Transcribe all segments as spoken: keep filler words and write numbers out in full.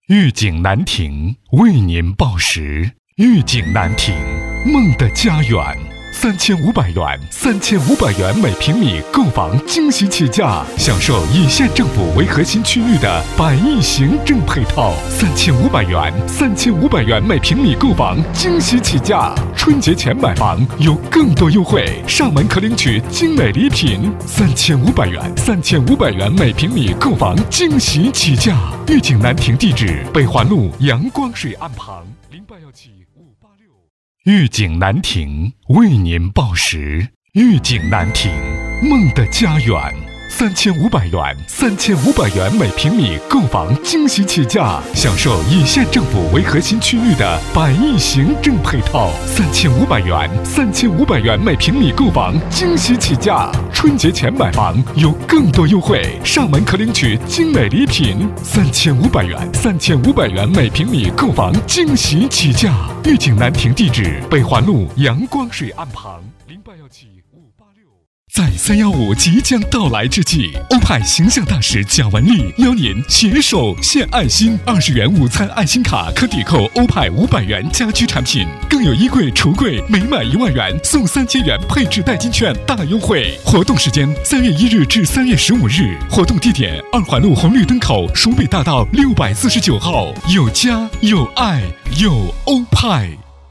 御景兰亭为您报时。御景兰亭，梦的家园，三千五百元，三千五百元每平米购房惊喜起价，享受以县政府为核心区域的百亿行政配套，三千五百元，三千五百元每平米购房惊喜起价。春节前买房有更多优惠，上门可领取精美礼品，三千五百元，三千五百元每平米购房惊喜起价。御景兰亭地址：北环路阳光水岸旁，零八幺七五八六。御景兰亭为您报时。御景兰亭，梦的家园，三千五百元，三千五百元每平米购房惊喜起价，享受以县政府为核心区域的百亿行政配套，三千五百元，三千五百元每平米购房惊喜起价。春节前买房有更多优惠，上门可领取精美礼品，三千五百元，三千五百元每平米购房惊喜起价。御景兰亭地址：北环路阳光水岸旁，零八幺七五八六。在三幺五即将到来之际，欧派形象大使蒋雯丽邀您携手献爱心，二十元午餐爱心卡可抵扣欧派五百元家居产品，更有衣柜、橱柜每买一万元送三千元配置代金券大优惠。活动时间三月一日至三月十五日，活动地点二环路红绿灯口蜀北大道六百四十九号。有家有爱有欧派。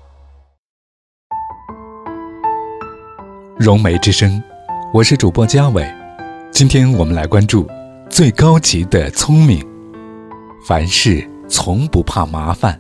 融媒之声，我是主播嘉伟，今天我们来关注最高级的聪明，凡事从不怕麻烦。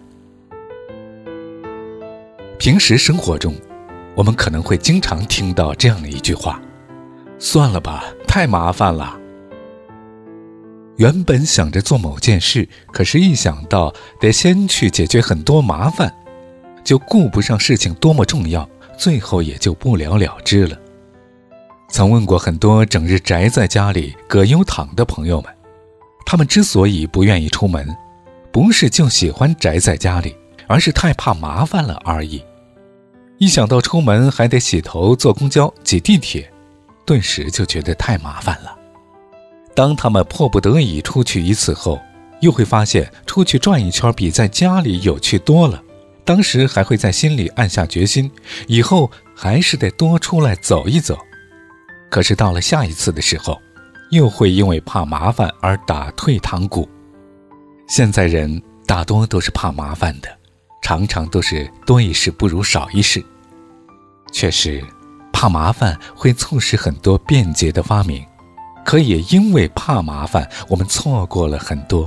平时生活中，我们可能会经常听到这样的一句话：算了吧，太麻烦了。原本想着做某件事，可是一想到得先去解决很多麻烦，就顾不上事情多么重要，最后也就不了了之了。曾问过很多整日宅在家里葛优躺的朋友们，他们之所以不愿意出门，不是就喜欢宅在家里，而是太怕麻烦了而已。一想到出门还得洗头、坐公交、挤地铁，顿时就觉得太麻烦了。当他们迫不得已出去一次后，又会发现出去转一圈比在家里有趣多了，当时还会在心里暗下决心，以后还是得多出来走一走。可是到了下一次的时候，又会因为怕麻烦而打退堂鼓。现在人大多都是怕麻烦的，常常都是多一事不如少一事。确实，怕麻烦会促使很多便捷的发明，可也因为怕麻烦，我们错过了很多。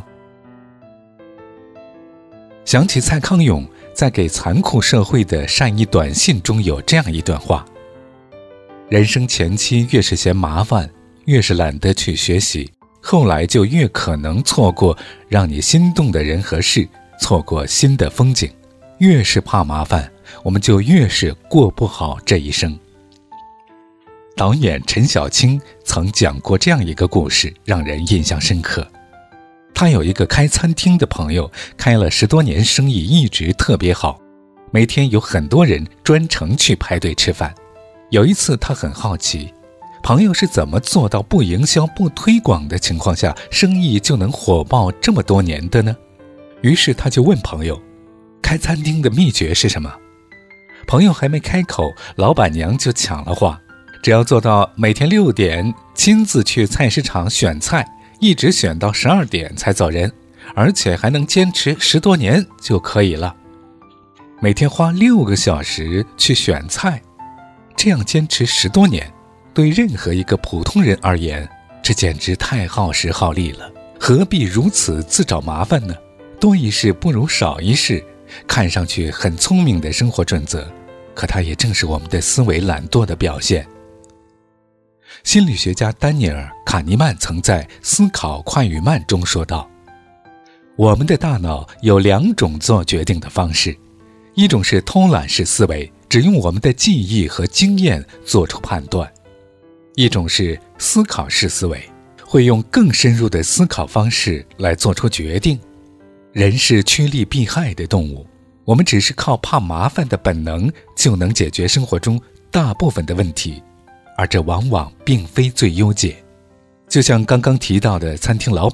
想起蔡康永在给残酷社会的善意短信中有这样一段话：人生前期越是嫌麻烦，越是懒得去学习，后来就越可能错过让你心动的人和事，错过新的风景。越是怕麻烦，我们就越是过不好这一生。导演陈小青曾讲过这样一个故事，让人印象深刻。他有一个开餐厅的朋友，开了十多年，生意一直特别好，每天有很多人专程去排队吃饭。有一次他很好奇，朋友是怎么做到不营销不推广的情况下，生意就能火爆这么多年的呢？于是他就问朋友，开餐厅的秘诀是什么？朋友还没开口，老板娘就抢了话，只要做到每天六点亲自去菜市场选菜，一直选到十二点才走人，而且还能坚持十多年就可以了。每天花六个小时去选菜，这样坚持十多年，对任何一个普通人而言，这简直太耗时耗力了，何必如此自找麻烦呢？多一事不如少一事，看上去很聪明的生活准则，可它也正是我们的思维懒惰的表现。心理学家丹尼尔·卡尼曼曾在《思考快与慢》中说道，我们的大脑有两种做决定的方式，一种是偷懒式思维，只用我们的记忆和经验做出判断；一种是思考式思维，会用更深入的思考方式来做出决定。人是趋利避害的动物，我们只是靠怕麻烦的本能就能解决生活中大部分的问题，而这往往并非最优解。就像刚刚提到的餐厅老板，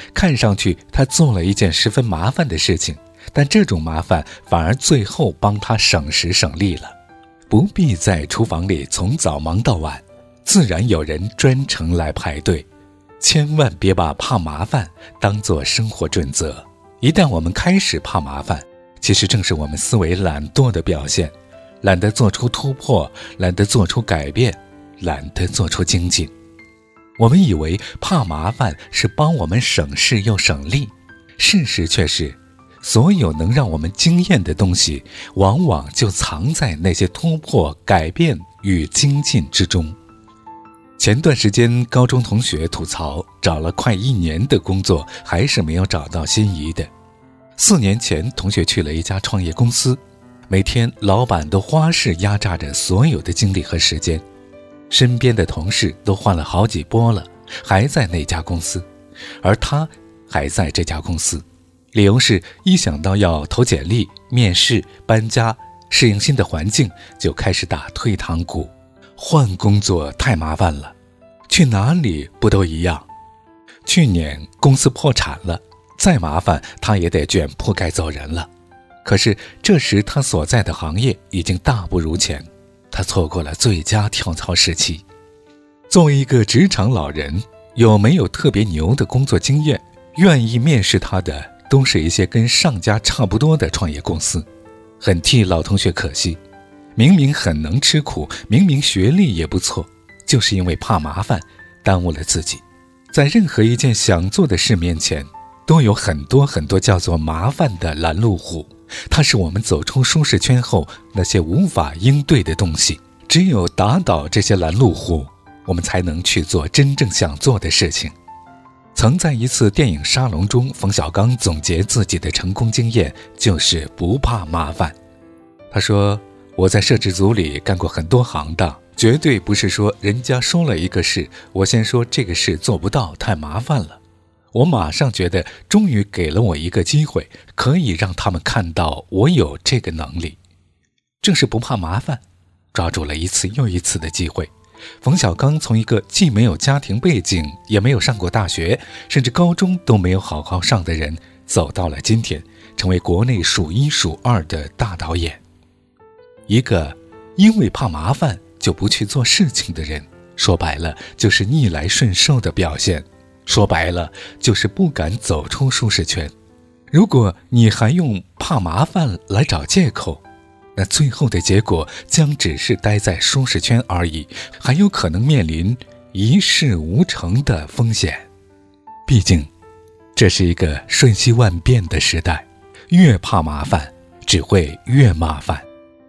看上去他做了一件十分麻烦的事情，但这种麻烦反而最后帮他省时省力了。不必在厨房里从早忙到晚，自然有人专程来排队。千万别把怕麻烦当作生活准则，一旦我们开始怕麻烦，其实正是我们思维懒惰的表现，懒得做出突破，懒得做出改变，懒得做出精进。我们以为怕麻烦是帮我们省事又省力，事实却是所有能让我们惊艳的东西，往往就藏在那些突破、改变与精进之中。前段时间高中同学吐槽，找了快一年的工作还是没有找到心仪的。四年前同学去了一家创业公司，每天老板都花式压榨着所有的精力和时间，身边的同事都换了好几波了，还在那家公司，而他还在这家公司。理由是一想到要投简历、面试、搬家、适应新的环境，就开始打退堂鼓。换工作太麻烦了，去哪里不都一样？去年公司破产了，再麻烦他也得卷铺盖走人了。可是这时他所在的行业已经大不如前，他错过了最佳跳槽时期。作为一个职场老人，有没有特别牛的工作经验，愿意面试他的都是一些跟上家差不多的创业公司。很替老同学可惜，明明很能吃苦，明明学历也不错，就是因为怕麻烦，耽误了自己。在任何一件想做的事面前，都有很多很多叫做麻烦的拦路虎，它是我们走出舒适圈后那些无法应对的东西。只有打倒这些拦路虎，我们才能去做真正想做的事情。曾在一次电影沙龙中，冯小刚总结自己的成功经验就是不怕麻烦。他说，我在摄制组里干过很多行当，绝对不是说人家说了一个事，我先说这个事做不到，太麻烦了。我马上觉得终于给了我一个机会，可以让他们看到我有这个能力。正是不怕麻烦，抓住了一次又一次的机会。冯小刚从一个既没有家庭背景，也没有上过大学，甚至高中都没有好好上的人，走到了今天，成为国内数一数二的大导演。一个因为怕麻烦就不去做事情的人，说白了就是逆来顺受的表现，说白了就是不敢走出舒适圈。如果你还用怕麻烦来找借口，那最后的结果将只是待在舒适圈而已，还有可能面临一事无成的风险。毕竟这是一个瞬息万变的时代，越怕麻烦只会越麻烦。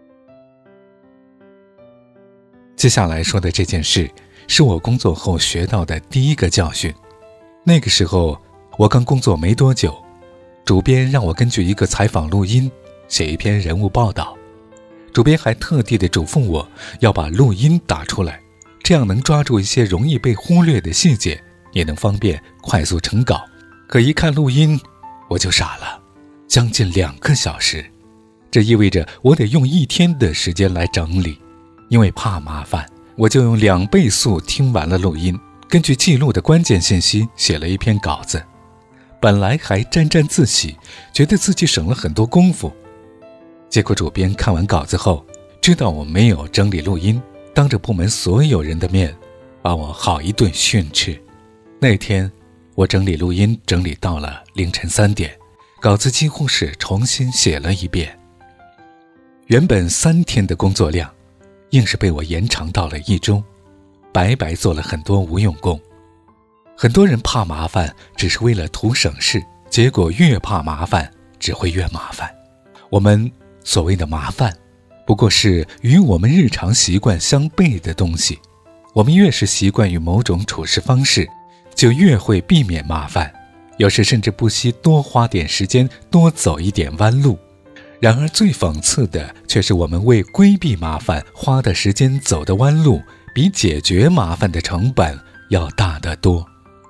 接下来说的这件事是我工作后学到的第一个教训。那个时候我刚工作没多久，主编让我根据一个采访录音写一篇人物报道。主编还特地的嘱咐我要把录音打出来，这样能抓住一些容易被忽略的细节，也能方便快速成稿。可一看录音我就傻了，将近两个小时，这意味着我得用一天的时间来整理。因为怕麻烦，我就用两倍速听完了录音，根据记录的关键信息写了一篇稿子。本来还沾沾自喜，觉得自己省了很多功夫，结果主编看完稿子后，知道我没有整理录音，当着部门所有人的面把我好一顿训斥。那天我整理录音整理到了凌晨三点，稿子几乎是重新写了一遍。原本三天的工作量硬是被我延长到了一周，白白做了很多无用功。很多人怕麻烦只是为了图省事，结果越怕麻烦只会越麻烦。我们所谓的麻烦不过是与我们日常习惯相悖的东西，我们越是习惯于某种处事方式，就越会避免麻烦，有时甚至不惜多花点时间，多走一点弯路。然而最讽刺的却是我们为规避麻烦花的时间走的弯路，比解决麻烦的成本要大得多。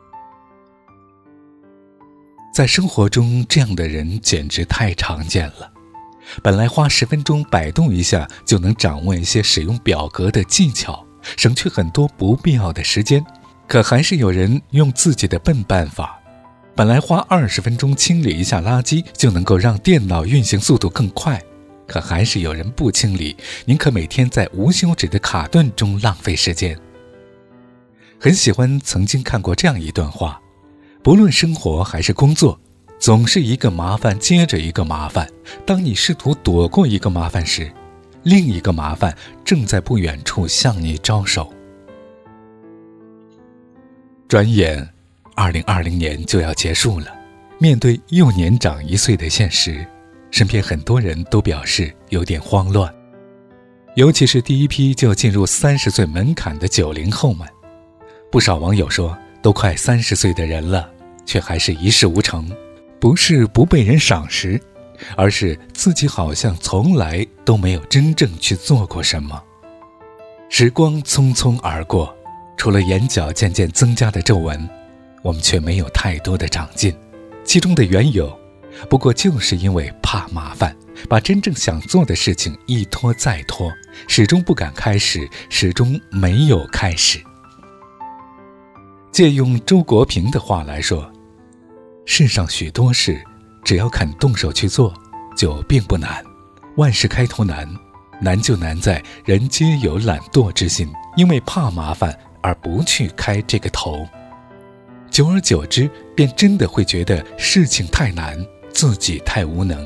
在生活中，这样的人简直太常见了。本来花十分钟百度一下就能掌握一些使用表格的技巧，省去很多不必要的时间，可还是有人用自己的笨办法， 本来花二十分钟清理一下垃圾就能够让电脑运行速度更快，可还是有人不清理，宁可每天在无休止的卡顿中浪费时间。很喜欢曾经看过这样一段话，不论生活还是工作，总是一个麻烦接着一个麻烦，当你试图躲过一个麻烦时，另一个麻烦正在不远处向你招手。转眼二零二零年就要结束了，面对又年长一岁的现实，身边很多人都表示有点慌乱，尤其是第一批就进入三十岁门槛的九零后们。不少网友说，都快三十岁的人了，却还是一事无成，不是不被人赏识，而是自己好像从来都没有真正去做过什么。时光匆匆而过，除了眼角渐渐增加的皱纹，我们却没有太多的长进。其中的缘由，不过就是因为怕麻烦，把真正想做的事情一拖再拖，始终不敢开始，始终没有开始。借用周国平的话来说，世上许多事，只要肯动手去做，就并不难。万事开头难，难就难在人皆有懒惰之心，因为怕麻烦而不去开这个头。久而久之，便真的会觉得事情太难，自己太无能。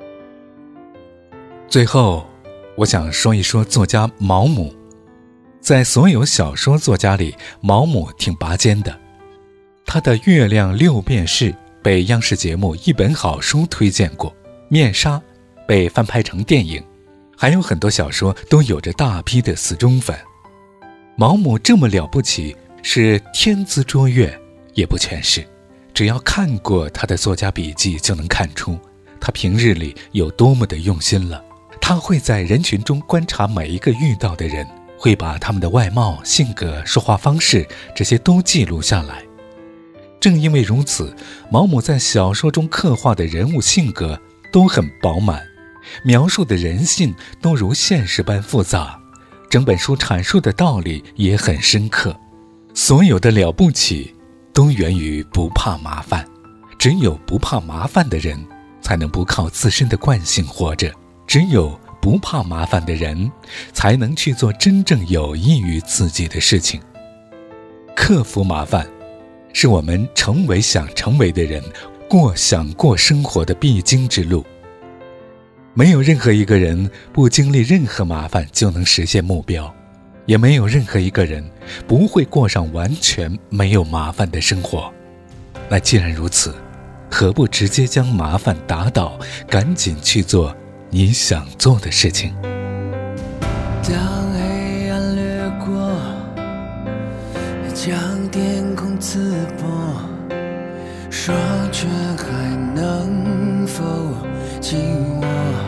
最后，我想说一说作家毛姆。在所有小说作家里，毛姆挺拔尖的。他的《月亮六便士》被央视节目《一本好书》推荐过，《面纱》被翻拍成电影，还有很多小说都有着大批的死忠粉。毛姆这么了不起，是天资卓越也不全是，只要看过他的作家笔记就能看出他平日里有多么的用心了。他会在人群中观察每一个遇到的人，会把他们的外貌、性格、说话方式这些都记录下来。正因为如此，毛姆在小说中刻画的人物性格都很饱满，描述的人性都如现实般复杂，整本书阐述的道理也很深刻。所有的了不起都源于不怕麻烦，只有不怕麻烦的人才能不靠自身的惯性活着，只有不怕麻烦的人才能去做真正有益于自己的事情。克服麻烦是我们成为想成为的人，过想过生活的必经之路。没有任何一个人不经历任何麻烦就能实现目标，也没有任何一个人不会过上完全没有麻烦的生活。那既然如此，何不直接将麻烦打倒，赶紧去做你想做的事情。 当黑暗掠过，将天空刺破，说却还能否紧握，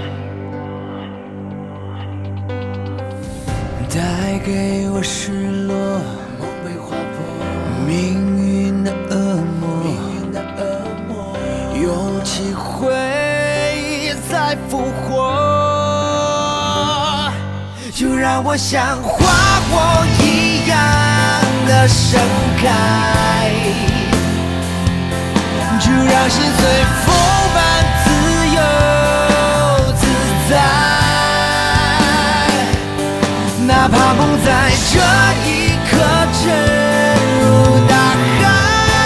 带给我失落，梦被划破，命运的恶魔，勇气会再复活，就让我像花火一样的盛开，就让心随风般自由自在，哪怕梦在这一刻沉入大海，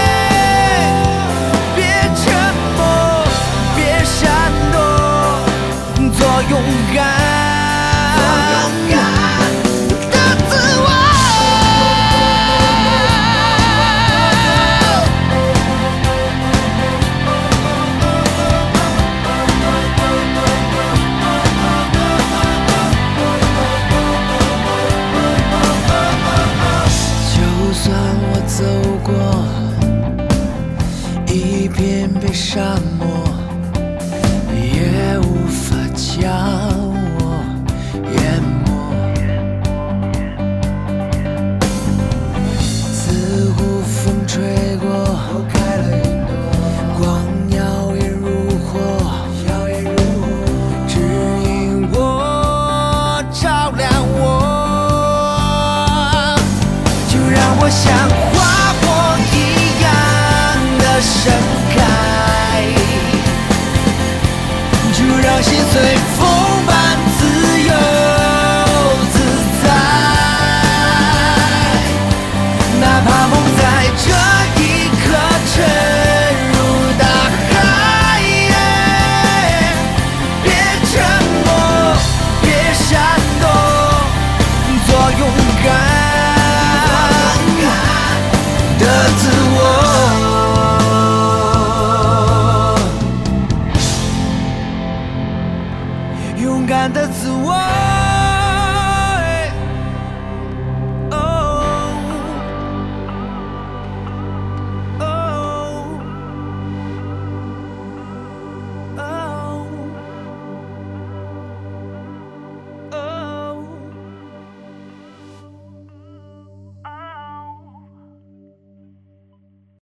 别沉默，别闪躲，做勇敢沙漠也无法将我淹没，自古风吹过，光耀眼如火，指引我，照亮我，就让我像花火一样的心碎。